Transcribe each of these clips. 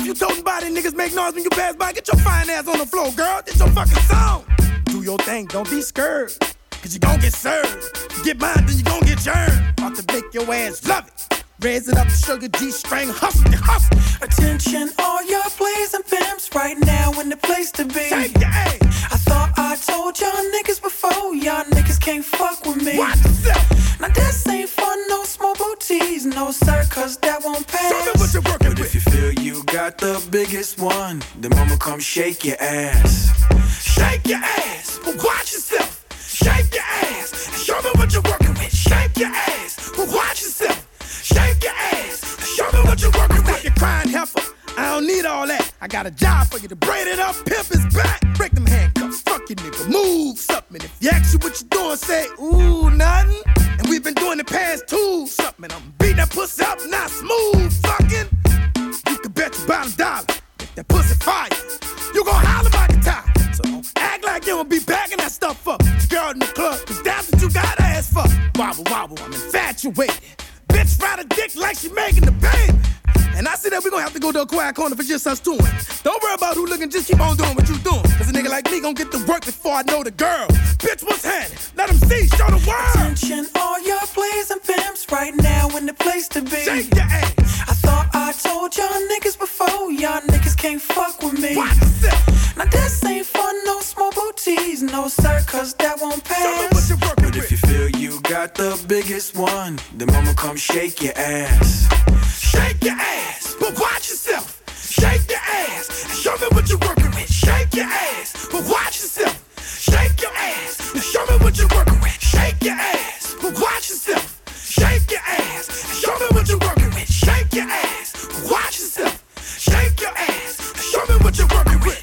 you toting body niggas make noise when you pass by. Get your fine ass on the floor, girl. It's your fucking song. Do your thing, don't be scared. Cause you gon' get served. You get mine, then you gon' get yours. About to make your ass love it. Raise it up, sugar G-string, hustle, hustle. Attention, all y'all plays and pimps right now in the place to be. Shake your ass. I thought I told y'all niggas before, y'all niggas can't fuck with me. Watch yourself. Now this ain't for no small booties, no sir, cause that won't pass. Show me what you're working But with. if you feel you got the biggest one, then mama come shake your ass. Shake your ass, but watch yourself. Shake your ass, and show me what you're working with. Shake your ass, but watch yourself. Shake your ass, and show me what you're working with. You crying heifer, I don't need all that. I got a job for you to braid it up, pimp his back. Break them handcuffs, fuck you nigga, move something. If you ask you what you doing, say, ooh, nothing. And we've been doing the past two, something. I'm beating that pussy up, not smooth, fucking. You can bet your bottom dollar, if that pussy fire, you gon' holler about the top. So don't act like you don't be bagging that stuff up. Girl in the club, cause that's what you got ass for. Wobble, wobble, I'm infatuated. Bitch ride a dick like she making the baby. And I see that we gon' have to go to a quiet corner for just us two. Don't worry about who looking, just keep on doing what you doing. Cause a nigga like me gon' get to work before I know the girl. Bitch, what's happening? Let them see, show the world. Attention, all y'all plays and pimps right now in the place to be. Shake your ass. I thought I told y'all niggas before, y'all niggas can't fuck with me. Watch yourself. Now this ain't for no small booties, no sir, cause that won't Show me what pass. you're working But if you with. feel you got the biggest one, then mama come shake your ass. Shake your ass, but watch yourself. Shake your ass, and show me what you're working with. Shake your ass, but watch yourself. Shake your ass, and show me what you're working with. Shake your ass, but watch yourself. Shake your ass, and show me what you're working with. Shake your ass, but watch yourself. Shake your ass, and show me what you're working with.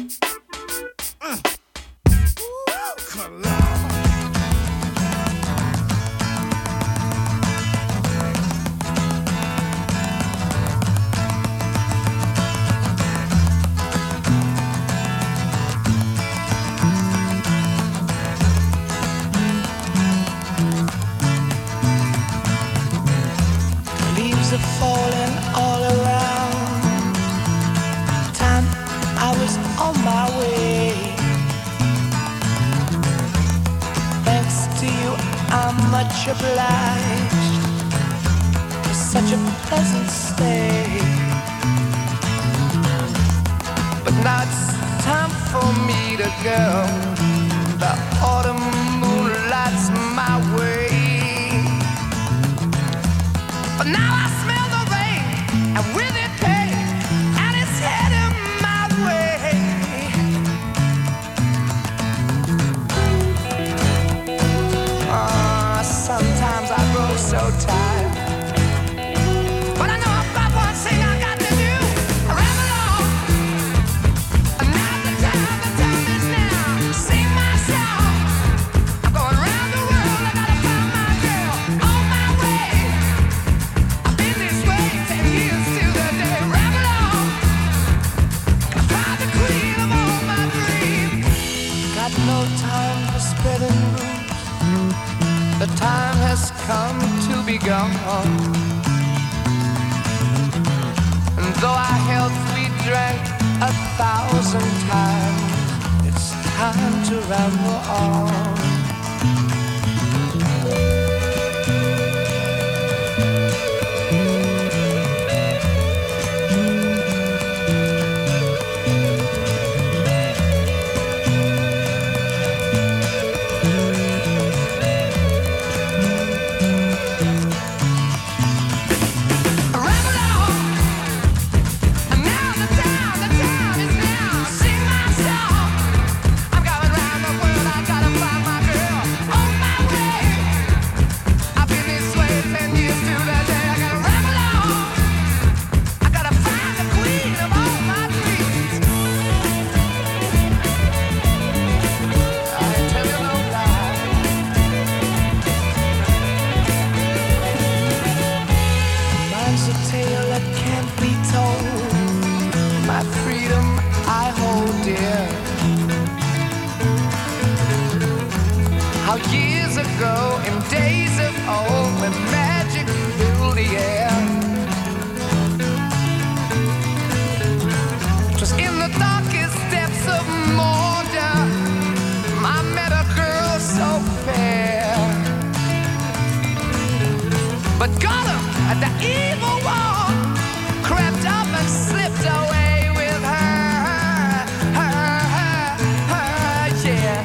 Cologne. Leaves are falling all around. Time I was on my way. Thanks to you, I'm much obliged for such a pleasant stay. But now it's time for me to go. The autumn moonlight's my way. But now I smell the rain, and with it pain, and it's heading my way. Sometimes I grow so tired, but I know I've got one thing I got to do. I ramble on, and now the time is now. Sing my song. I'm going round the world, I gotta find my girl on my way. I've been this way 10 years to the day. Ramble on, I find the queen of all my dreams. Got no time for spreading rumors. The time has come to be gone. And though our health we drank 1,000 times, it's time to ramble on. How years ago, in days of old, when magic filled the air, The evil one crept up and slipped away with her, yeah.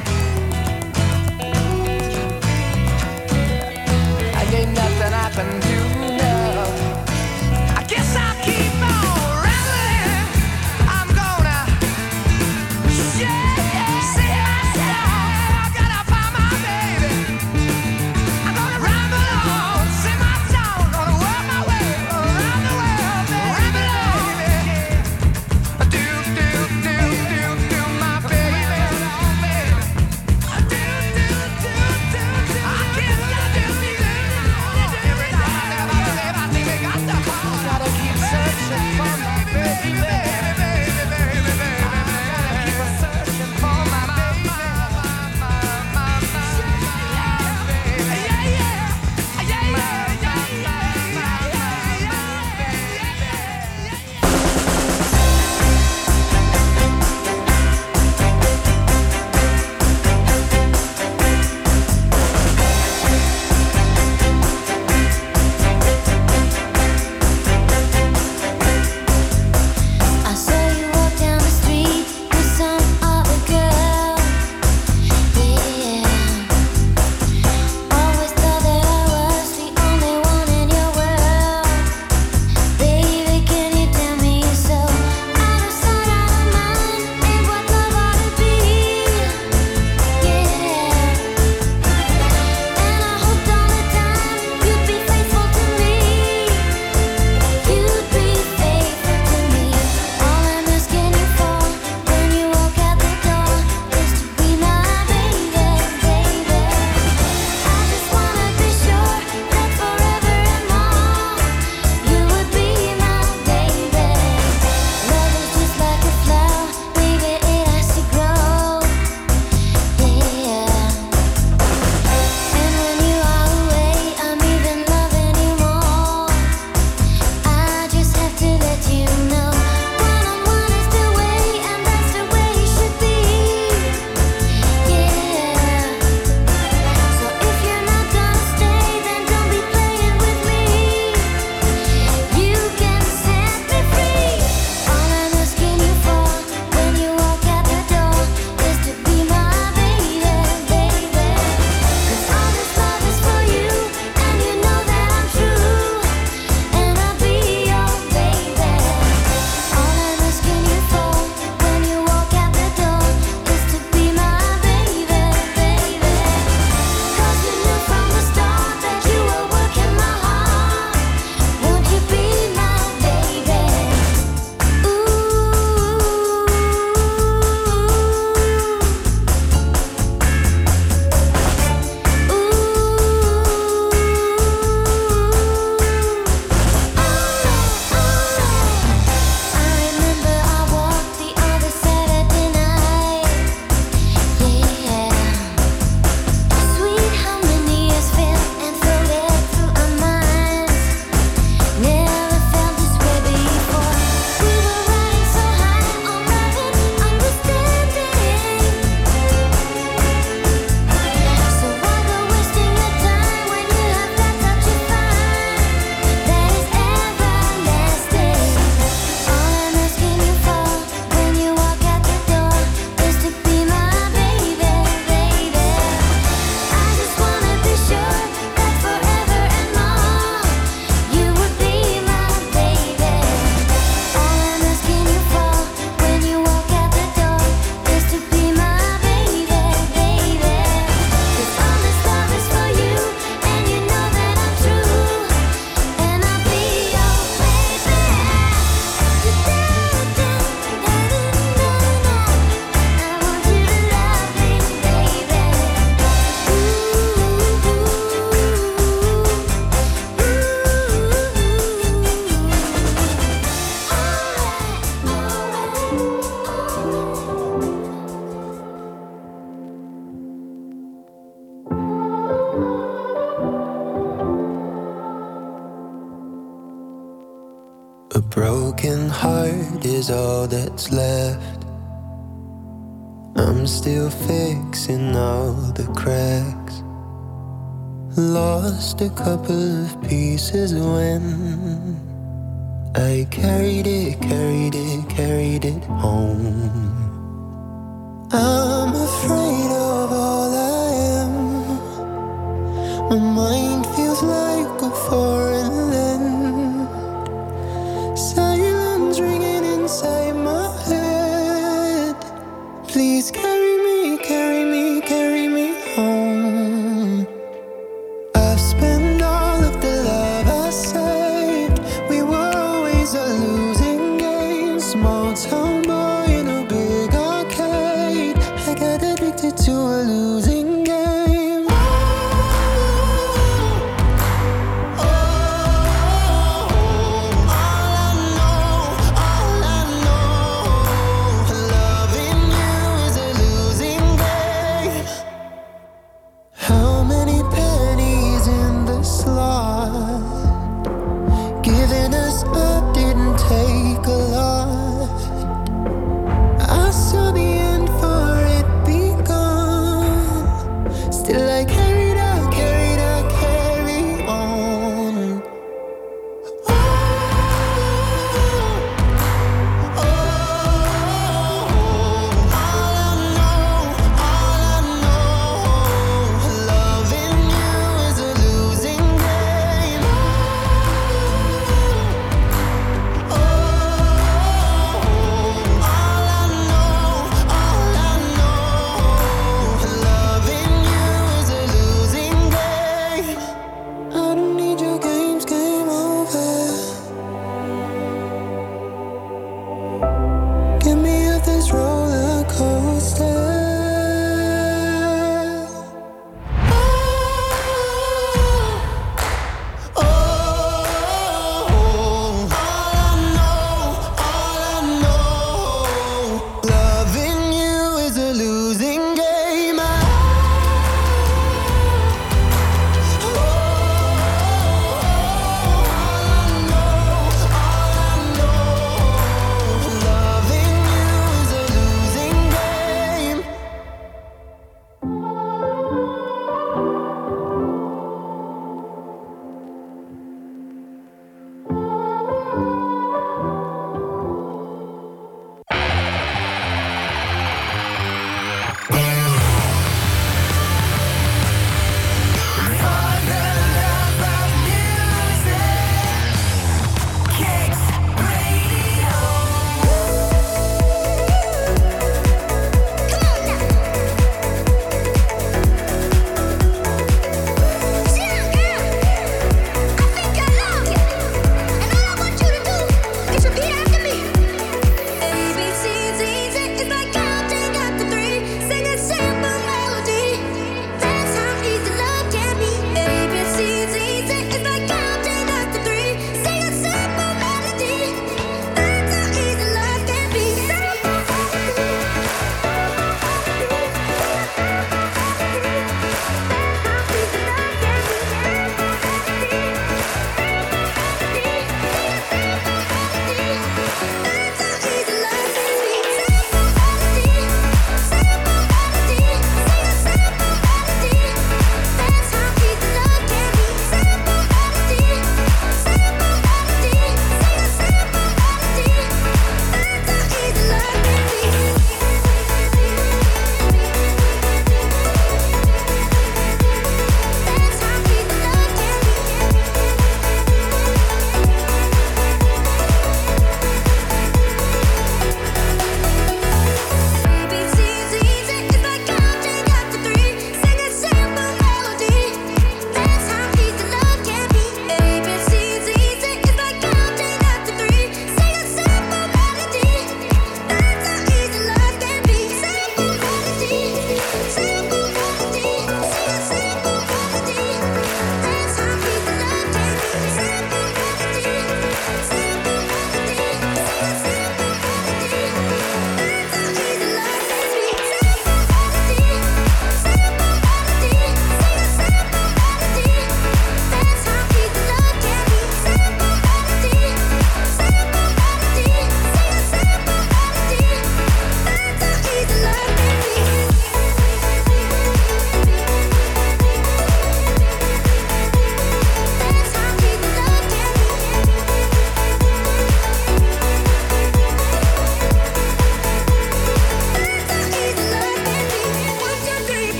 And ain't nothing I can do now. I guess I'll keep on rambling. I'm gonna see myself. I gotta find my baby. I'm gonna ramble on, sing my song, gonna work my way around the world, baby. Do my baby. I can't stop every time I think I got the heart. Gotta keep searching for my baby. I saw you walk down the street with some other girl. Yeah, always thought that I was the only one in your world. Baby, can you tell me so? Out of sight, out of mind, ain't what love ought to be. Yeah, and I hoped all the time you'd be faithful to me. You'd be faithful to me. All I'm asking you for when you walk out the door is to be my baby, baby. I just wanna be sure that forever and more you would be my baby. Love is just like a flower, baby, it has to grow. Yeah. And when you are away, I'm even loving you more. I just have to let you know, one-on-one is the way, and that's the way it should be. Yeah. So if you're not gonna stay, then don't be playing with me. You can set me free. All I'm asking you for when you walk out the door is to be my baby, baby. 'Cause all this love is for you, and you know that I'm true, and I'll be your baby. All I'm asking you for when you walk out the door is to be my baby, baby. 'Cause you knew from the start that you were working my heart. Won't you be my baby? I remember I walked the other Saturday night. Yeah, sweet harmonious felt and floated through our minds. Never felt this way before. We were riding so high on love and understanding. So why go wasting your time when you have that touch of fire that is everlasting? All I'm asking you for when you walk out the door is to be my baby, baby. I just wanna be sure that forever and more you would be my baby. All I'm asking you for when you walk out the door is to be my baby, baby. 'Cause all this love is for you, and you know that I'm true, and I'll be your baby. I want you to love me, baby. A broken heart is all that's left. I'm still fixing all the cracks. Lost a couple of pieces when I carried it home. I'm afraid of all I am. My mind feels like a foreign land. Silence ringing inside my head. Please carry me, carry me, carry me home. I've spent all of the love I saved. We were always a losing game. Small town boy in a big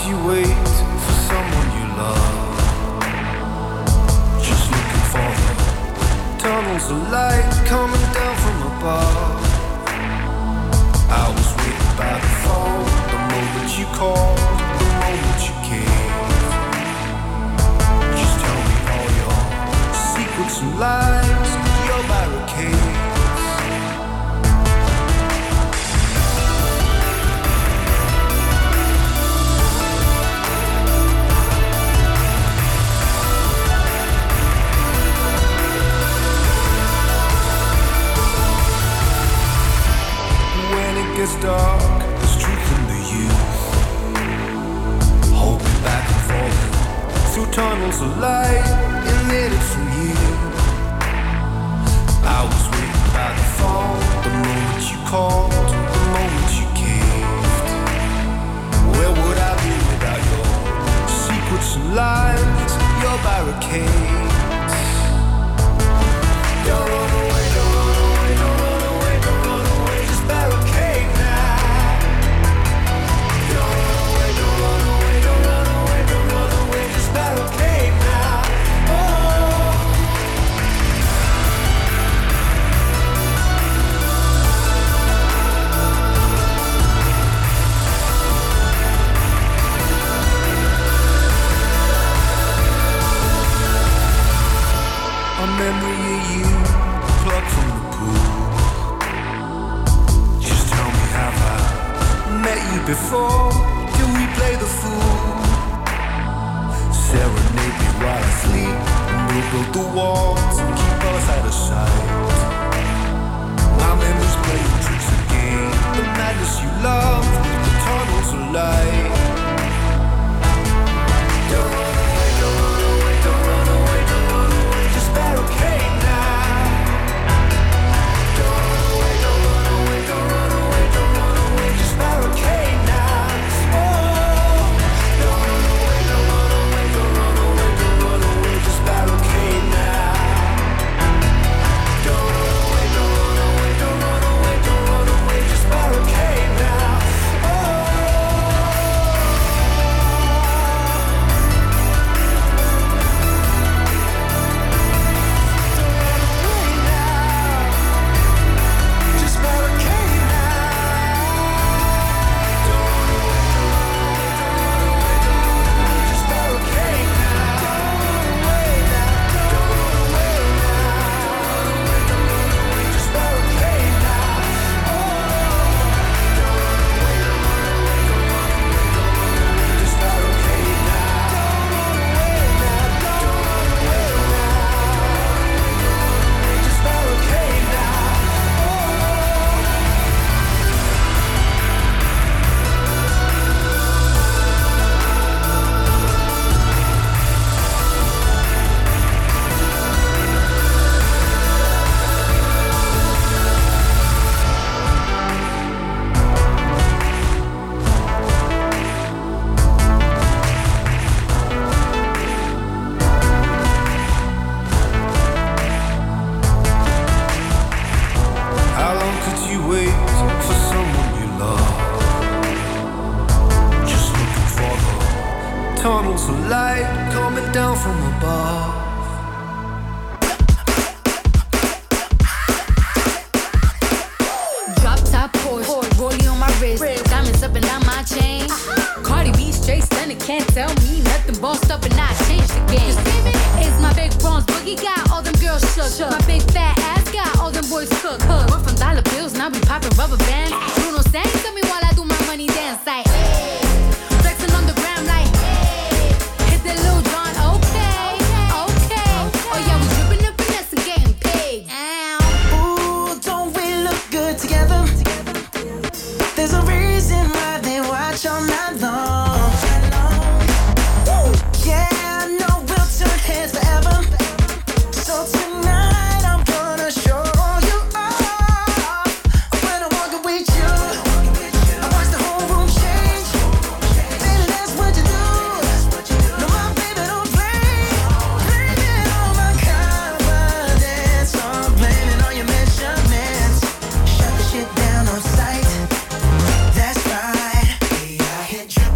you wait for someone you love? Just looking for the tunnels of light coming down from above. I was waiting by the phone, the moment you called, the moment you came. Just tell me all your secrets and lies, your barricades. Gets dark, there's truth in the youth. Hoping back and forth through tunnels of light, emitted from you. I was waiting by the phone, the moment you called, the moment you caved. Where would I be without your secrets and lies, your barricades? Don't run away, don't run away, don't run away, don't run away, just barricade. A memory of you plucked from the pool. Just tell me, have I met you before? Do we play the fool? Serenade me while I sleep, and we'll build the walls and keep us out of sight. My memories play the tricks again. The madness you love, the tunnels of light. Don't run away, don't run away, don't run away, don't run away, just barricade now. Don't run away, don't run away, don't run away, don't run away, just barricade now. Oh, don't run away, don't run away, don't run away, don't run away, just barricade now. Don't run away, don't run away, don't run away, don't run away, just barricade now. Oh. How long could you wait for someone you love? Just looking for the tunnels of light coming down from above. Drop top Porsche, rollie on my wrist, diamonds up and down my chain. Cardi B straight stunning, can't tell me nothing. Bossed up and I changed the game. It's my big bronze boogie got all them girls shook. My big fat ass got all them boys cooked. We're from dollar bills, now we popping rubber bands. Bruno sang to me while I do my money dance like flexing on the gram like hit the Lil Jon, okay, okay. Oh yeah, we dripping the finesse and getting paid. Ooh, don't we look good together? There's a reason why they watch all night long. Yeah, I know we'll turn heads forever. So tonight I'm gonna show you off. When I walk with you, I watch the whole room change. Baby, that's what you do. No, my baby don't play. Blaming all my confidence, I'm blaming all your measurements. Shut the shit down on sight. That's right. Hey, I hit you.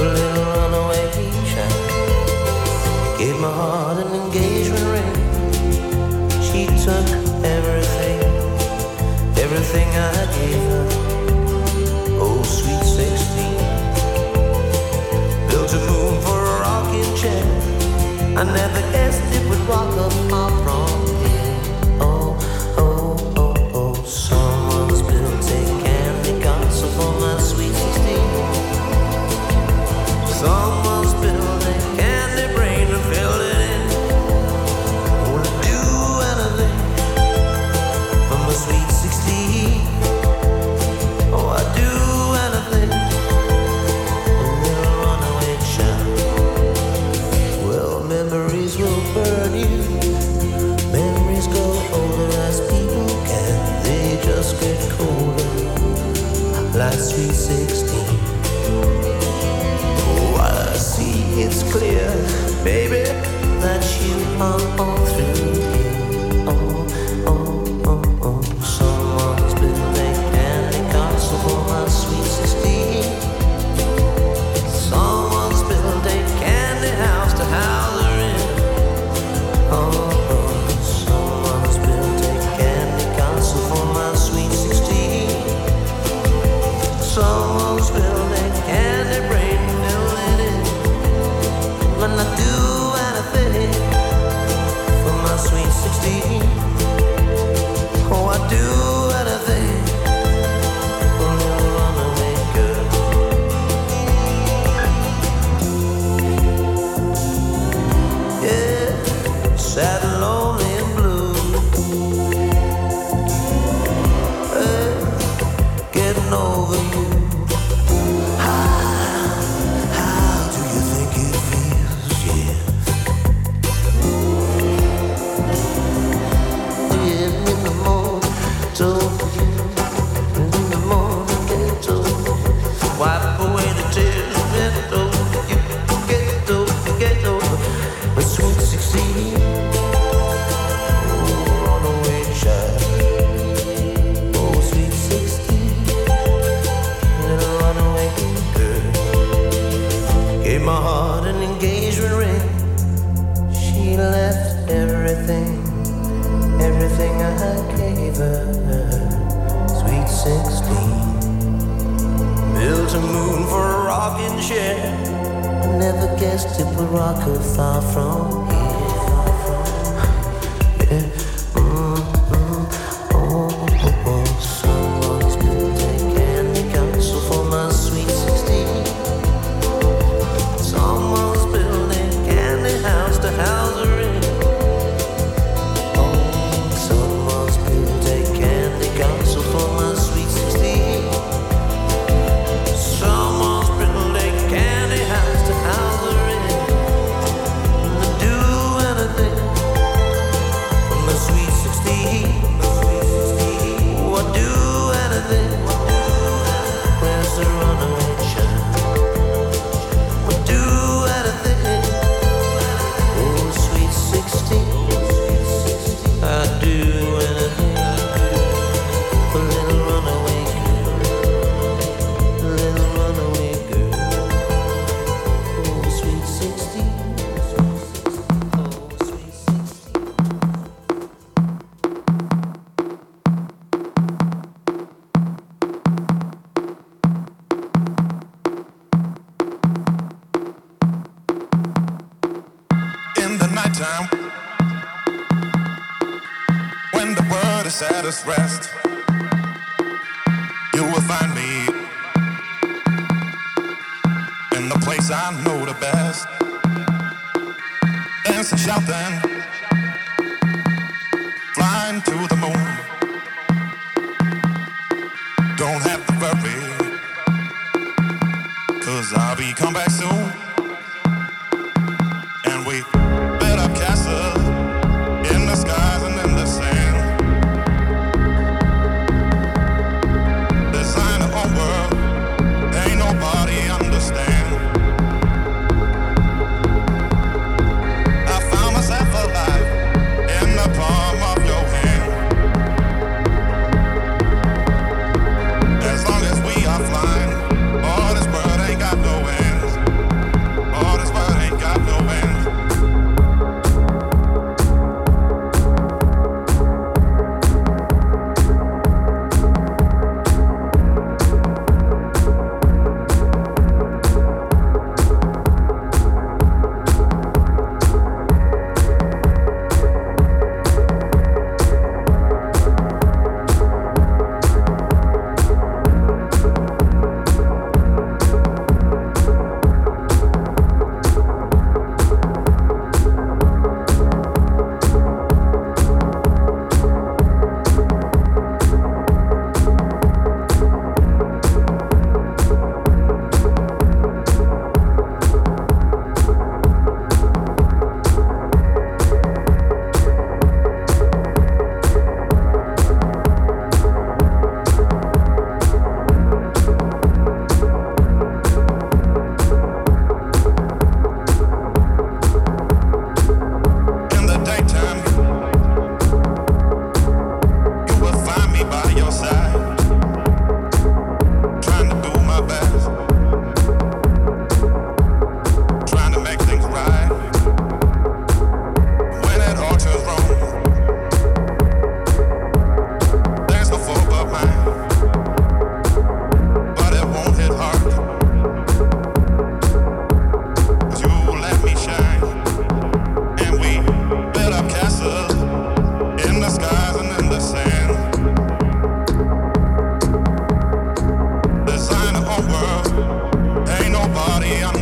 a little runaway child. Gave my heart an engagement ring. She took everything, everything I gave her. Oh, sweet 16. Built a moon for a rocking chair. I never guessed it would rock up my from here. Oh, oh, oh, oh. Someone's built a candy castle for my sweet 16. Someone's built a candy brain and filled it in. Would do anything for my sweet 16. Oh, I'd do anything. A little runaway child. Well, memories will burn you. Memories grow older as people can. They just get colder, like sweet 16. Oh, I see it's clear, baby, that you are all through here. Oh, oh, oh, oh. Someone's built a candy castle for my sweet 16. Someone's built a candy house to house her in. Oh, oh. Someone's built a candy castle for my sweet 16. Someone's built a candy brain filled it in. When I do anything for my sweet 16. Oh, I do anything for a little runaway girl. Yeah, sad and lonely and blue. Hey, getting over you. How do you think it feels? Yeah. Yeah, in the morning, told you. In the morning, get over. Wipe away the tears, get over you. Get over, get over. But sweet 16. Oh, runaway child. Oh, sweet 16. Little runaway girl. Gave my heart an engagement ring. She left everything, everything I gave her. Sweet 16. Built a moon for a rocking chair. I never guessed it would rock her far from here. Yeah. Oh, oh, oh. Someone's built a candy castle for my sweet 16. Someone's built a candy house to house her in. Oh, someone's built a candy castle for my sweet 16. Someone's built a candy house to house her in. To do anything for my sweet 16. Oh, I'd do anything. Where's the runaway child? I'd do anything. Oh, sweet 16. I'd do anything. A little runaway girl. A little runaway girl. Oh, sweet 16. Oh, sweet 16. In the nighttime, when the world is at its rest, you will find me in the place I know the best. Dancing, shouting, flying to the moon. Don't have to worry, 'cause I'll be come back soon. And we built up castles in the skies and in the sand. Design our own world, ain't nobody understand. I found myself alive in the palm of your hand. As long as we are flying, all this world ain't got no ends.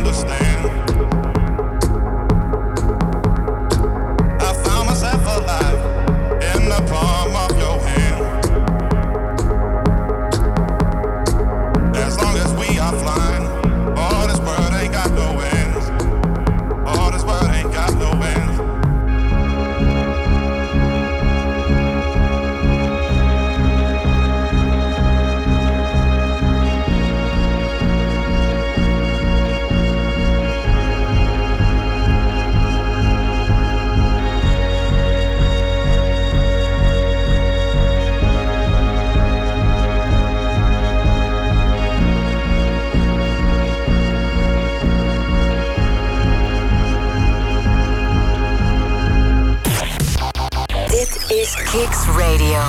understand. I found myself alive in the palm of your hand. As long as we are flying, all this world ain't got no ends. All this world ain't got no ends. is Kicks Radio.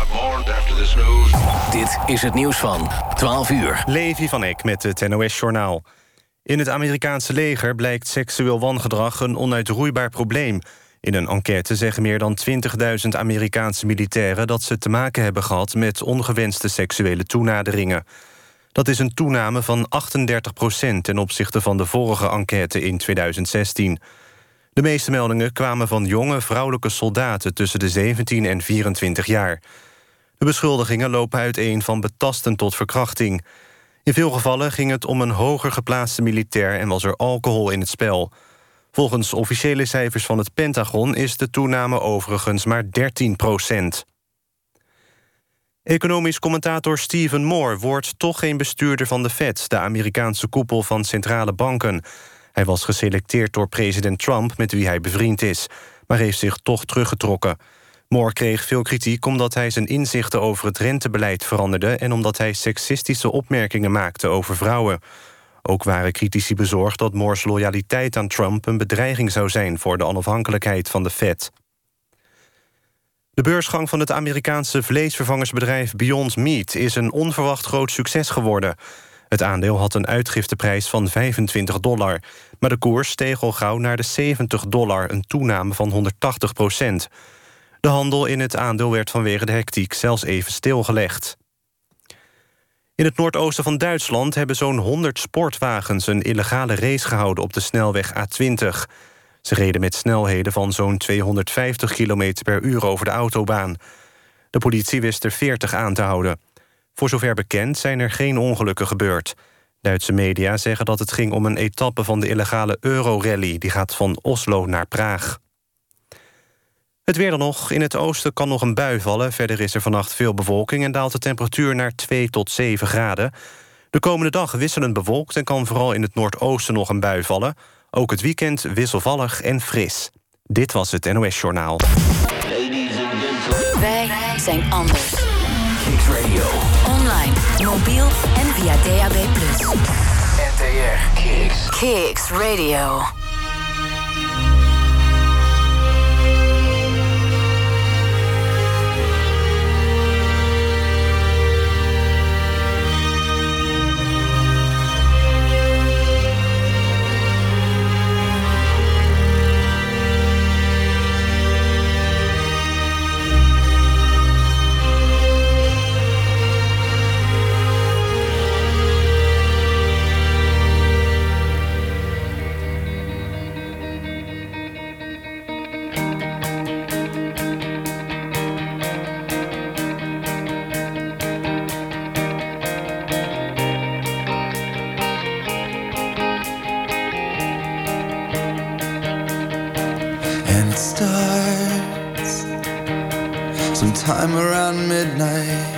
Dit is het nieuws van 12 uur. Levi van Eck met het NOS-journaal. In het Amerikaanse leger blijkt seksueel wangedrag een onuitroeibaar probleem. In een enquête zeggen meer dan 20.000 Amerikaanse militairen dat ze te maken hebben gehad met ongewenste seksuele toenaderingen. Dat is een toename van 38% ten opzichte van de vorige enquête in 2016. De meeste meldingen kwamen van jonge vrouwelijke soldaten tussen de 17 en 24 jaar. De beschuldigingen lopen uiteen van betastend tot verkrachting. In veel gevallen ging het om een hoger geplaatste militair en was er alcohol in het spel. Volgens officiële cijfers van het Pentagon is de toename overigens maar 13%. Economisch commentator Stephen Moore wordt toch geen bestuurder van de Fed, de Amerikaanse koepel van centrale banken. Hij was geselecteerd door president Trump, met wie hij bevriend is, maar heeft zich toch teruggetrokken. Moore kreeg veel kritiek omdat hij zijn inzichten over het rentebeleid veranderde en omdat hij seksistische opmerkingen maakte over vrouwen. Ook waren critici bezorgd dat Moore's loyaliteit aan Trump een bedreiging zou zijn voor de onafhankelijkheid van de Fed. De beursgang van het Amerikaanse vleesvervangersbedrijf Beyond Meat is een onverwacht groot succes geworden. Het aandeel had een uitgifteprijs van $25, maar de koers steeg al gauw naar de $70, een toename van 180%. De handel in het aandeel werd vanwege de hectiek zelfs even stilgelegd. In het noordoosten van Duitsland hebben zo'n 100 sportwagens een illegale race gehouden op de snelweg A20. Ze reden met snelheden van zo'n 250 km per uur over de autobaan. De politie wist er 40 aan te houden. Voor zover bekend zijn er geen ongelukken gebeurd. Duitse media zeggen dat het ging om een etappe van de illegale Eurorally. Die gaat van Oslo naar Praag. Het weer dan nog. In het oosten kan nog een bui vallen. Verder is er vannacht veel bewolking en daalt de temperatuur naar 2 tot 7 graden. De komende dag wisselend bewolkt en kan vooral in het noordoosten nog een bui vallen. Ook het weekend wisselvallig en fris. Dit was het NOS Journaal. Wij zijn anders. Kicks Radio. Online, mobiel en via DAB+. NTR. Kicks. Kicks Radio. Sometime around midnight,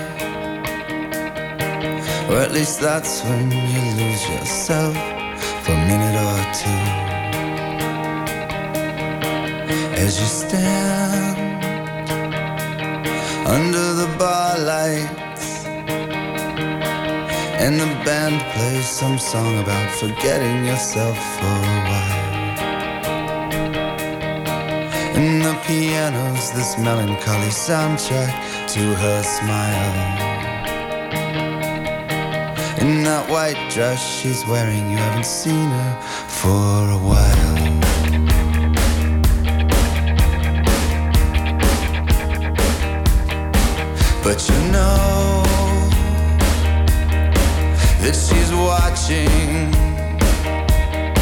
or at least that's when you lose yourself for a minute or two. As you stand under the bar lights and the band plays some song about forgetting yourself for a while. And the piano's this melancholy soundtrack to her smile. In that white dress she's wearing, you haven't seen her for a while. But you know that she's watching,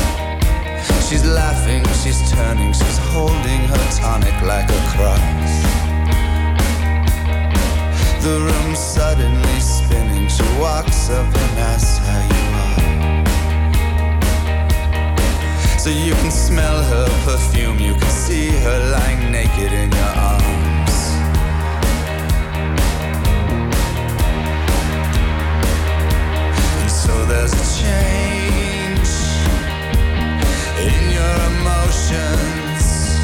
She's laughing, she's turning, she's holding her tonic like a cross. The room's suddenly spinning. She walks up and asks how you are. So you can smell her perfume, you can see her lying naked in your arms. And so there's a change in your emotions,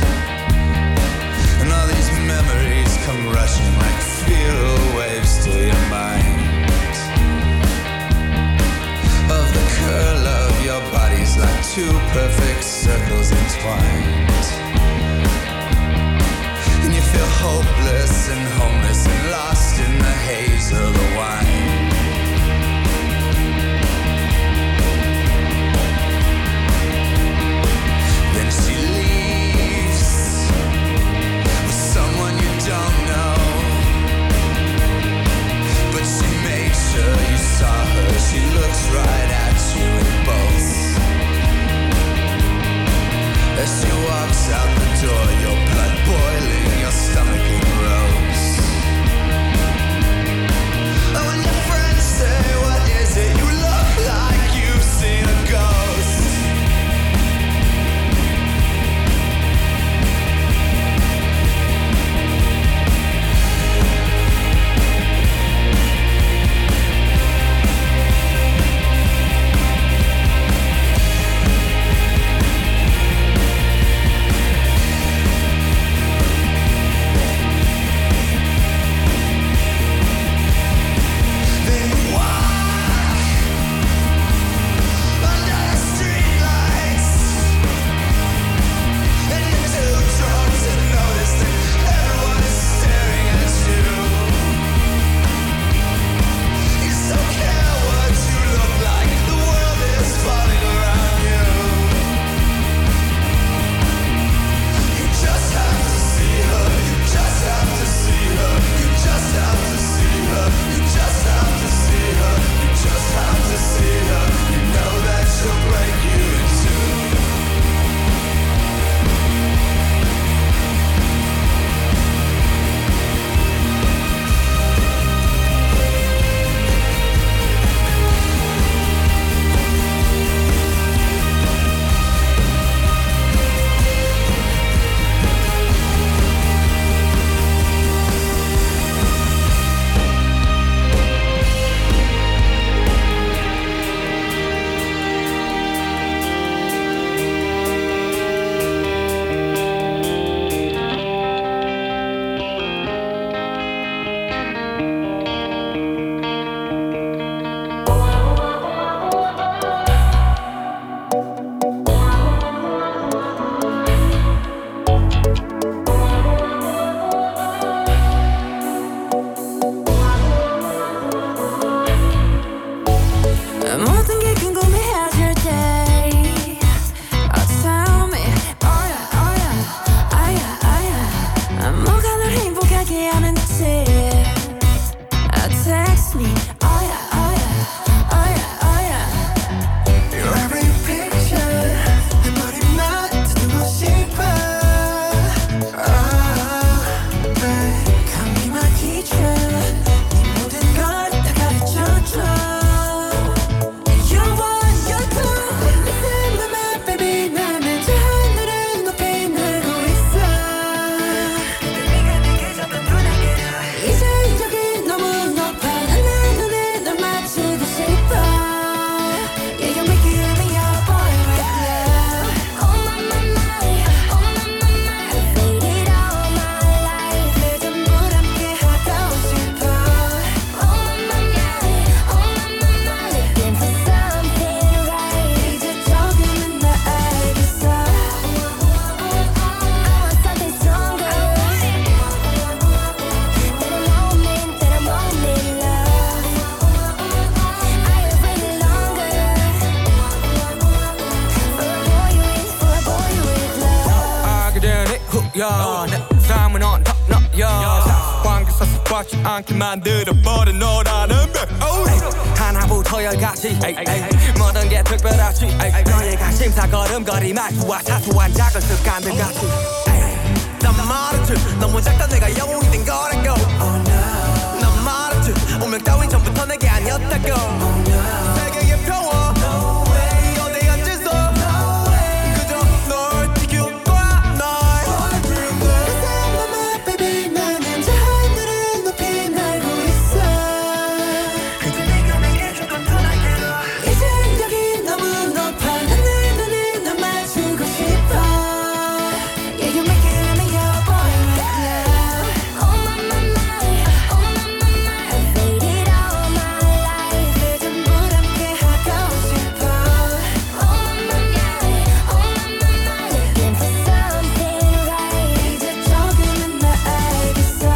and all these memories come rushing like feral waves to your mind. Of the curl of your bodies like two perfect circles entwined. And you feel hopeless and homeless and lost in the haze of the wine. Then she leaves with someone you don't know, but she made sure you saw her. She looks right at you in both. As she walks out the door, your blood boiling, your stomach in rows. And when your friends say, what is it? You look like you've seen a ghost. 삶은 on top 너여 관계사서 꽉지 않게 만들어버린 너라는 배 하나부터 열까지 모든 게 특별하지 너의 관심사 기차 걸음걸이 말투와 사소한 작은 습관들 같이 난 말했지 너무 작다 내가 영웅이 된 거라고 난 말했지 운명 따윈 전부터 내게 아니었다고 세계의 평화 어디 앉아서 그저 널 지켜봐 널 Baby 나는 저 하늘을 높이 날고 있어 그대 내가 내게 조금 편하게도 이젠 여기 너무 높아 하늘 널 맞추고 싶어 Yeah you make it in your boy right now Oh my my my, oh my my my, I've waited all my life. 내 전부 함께 하고 싶어 Oh my my my, oh my my my, looking for something right. 이제 조금은 나 알겠어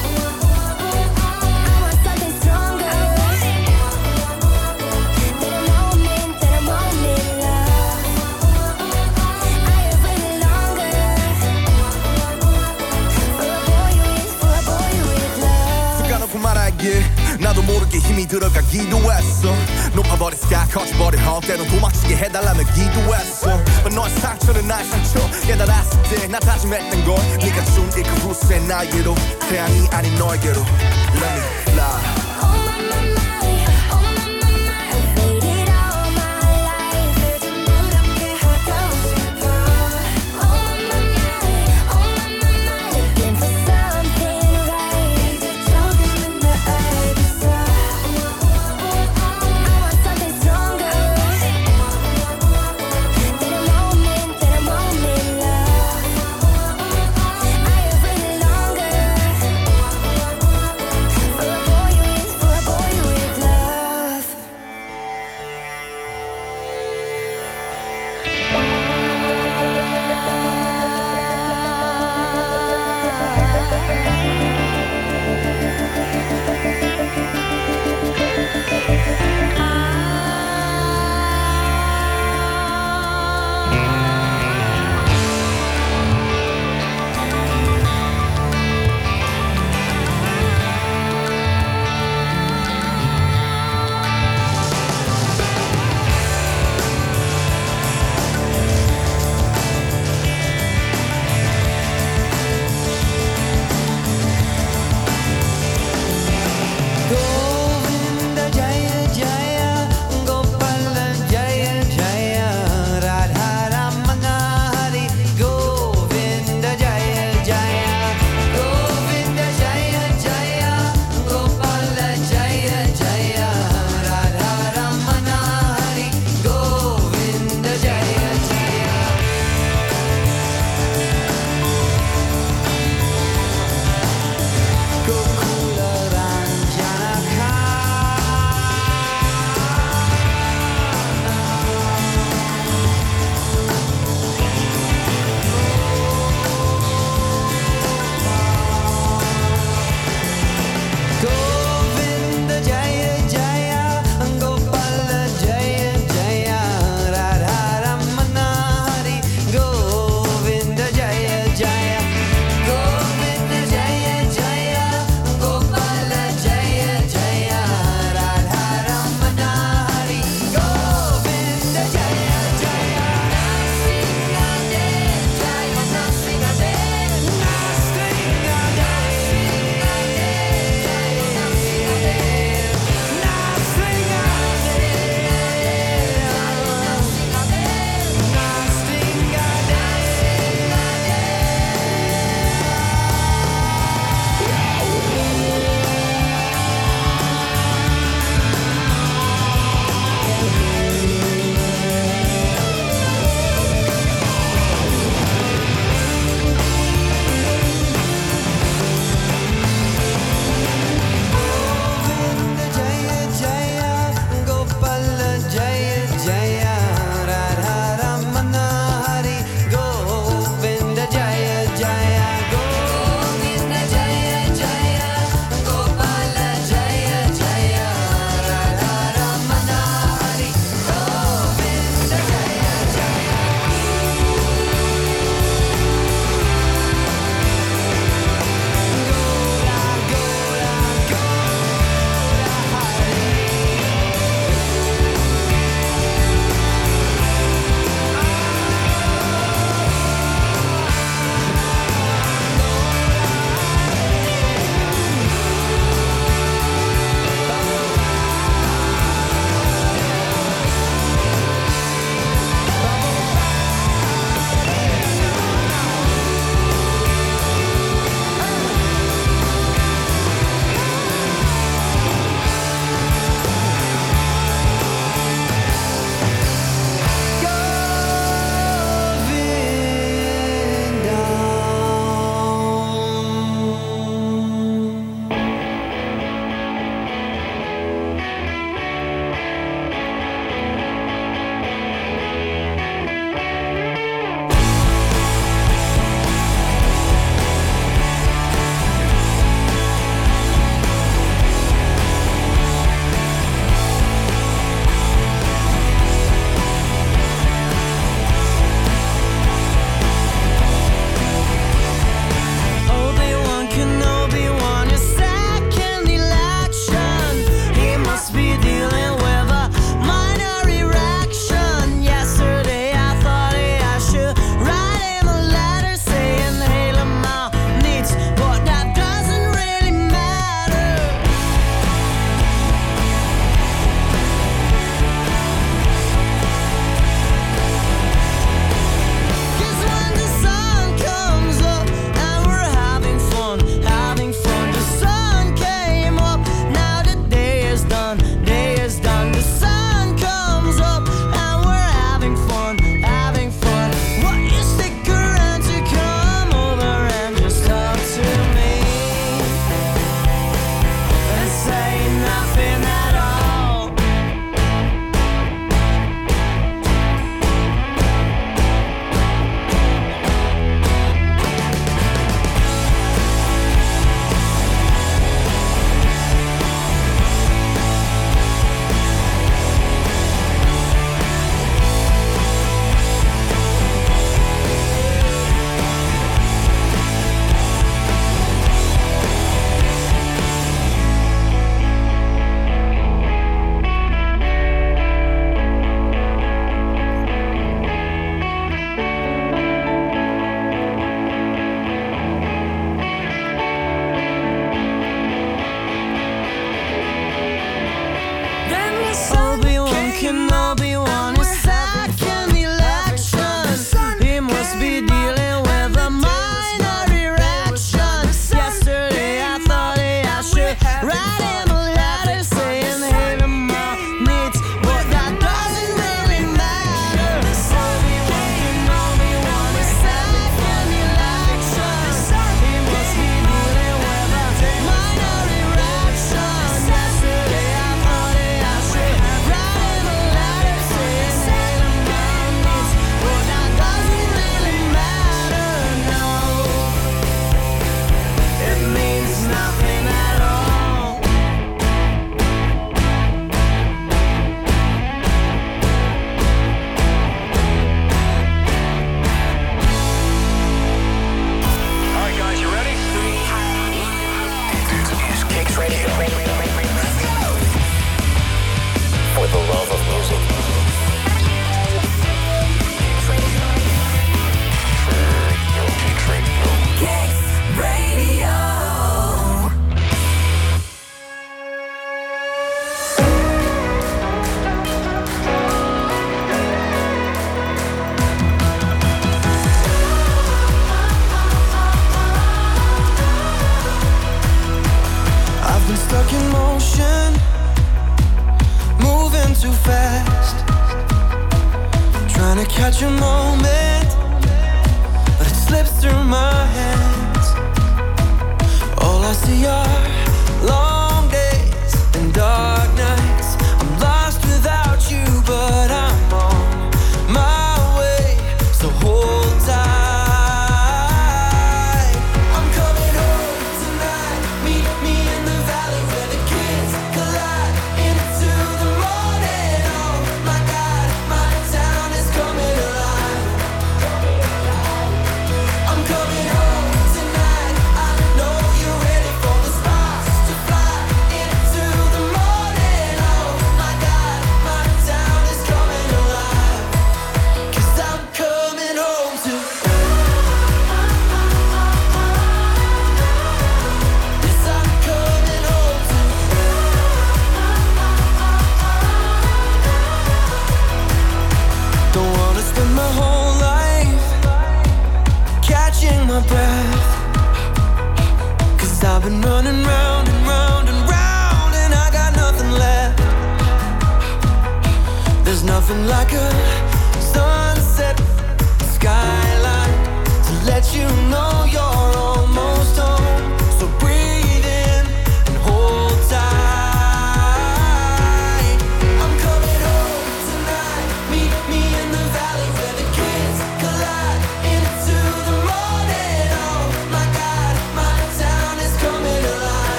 I want something stronger. That a moment, love. I have waited longer for a boy with love. 까놓고 말하길 나도 모르게 힘이 들어가기도 했어 높아버린 sky 커져버린 헛 때론 도망치게 해달라며 기도했어 But 너의 상처는 나의 상처 깨달았을 때 나 다짐했던 걸 네가 준 이 그 후세 나에게로 태양이 아닌 너에게로 Let me fly Oh my my my, oh my my my, I've waited all my life. 내 전부 함께 하고 싶어 Oh my my my, oh my my my, looking for something right. 이제 조금은 나 알겠어 I want something stronger. That a moment, love. I have waited longer for a boy with can all be one. His second election, he must be dealing with a minor erection. Yesterday I thought I should write him a letter saying hey to my needs, but that doesn't really matter. Everyone can only want his second election. He must be dealing with a minor erection. Yesterday I thought I should write him a letter saying hey to my needs, but that doesn't really matter. No, it means nothing at all. Alright guys, you ready? Dit is Kicks Radio. For the love of music. Kicks Radio. Kicks Radio. I've been stuck in motion, moving too fast, trying to catch a moment, but it slips through my hands. All I see are